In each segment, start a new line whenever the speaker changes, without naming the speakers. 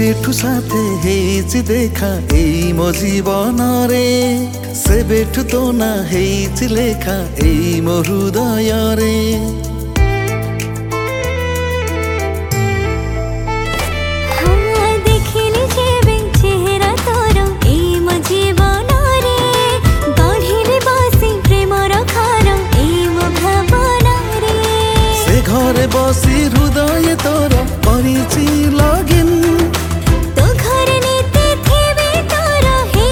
बेठू साथे हेची देखा एई मो जीवन रे से बेठू तो ना हेची लेखा एई मो हृदय रे घरे बसी हृदय तोर करिछि लगिन
तो घरे नीति थिबे तोर हे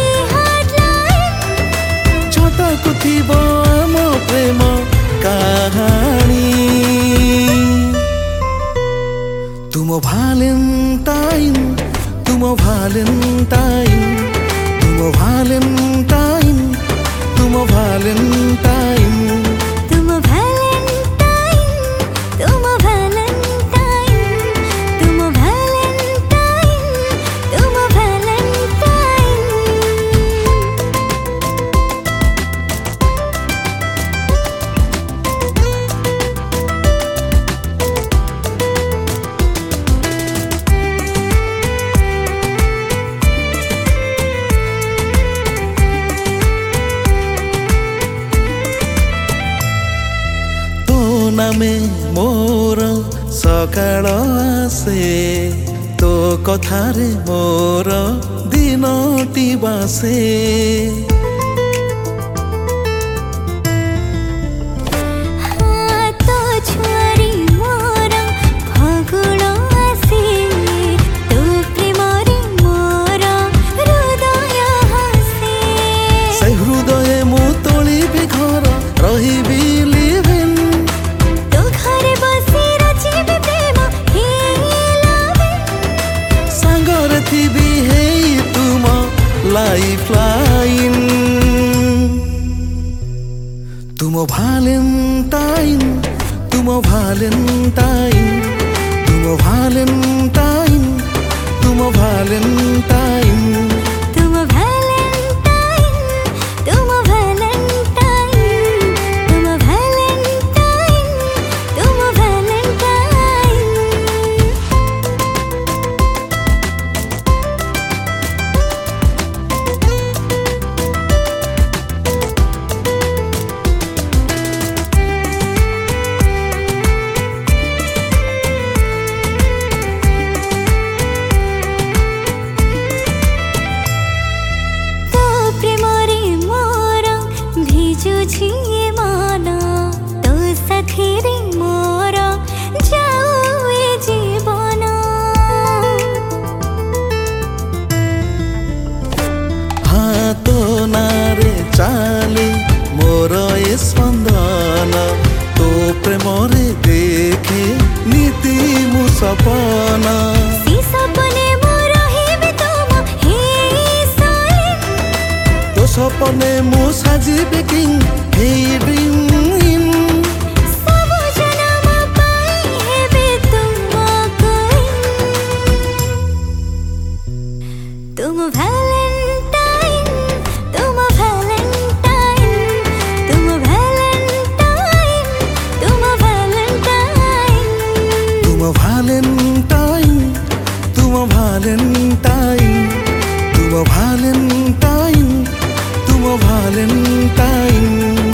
हटलाइन
छटाकु थिबो आम प्रेम कहानी तुम भ्यालेन्टाइन तुम भ्यालेन्टाइन तुम भ्यालेन्टाइन तुम भ्यालेन्टाइन नामे मोर सकाळ आसे तो कथारे मोर दिनटी बासे से हृदय मु तोलिबी घर रहिबी लाइफलाइन तुम भ्यालेन्टाइन तुम भ्यालेन्टाइन तुम भ्यालेन्टाइन तुम भ्यालेन्टाइन चाले मोर ए स्पंदन तो प्रेम रे देखे नीति मु सपना तो सपने मु साजिबे किंग हे ड्रीम Valentine, तुम Valentine, तुम Valentine, तुम Valentine.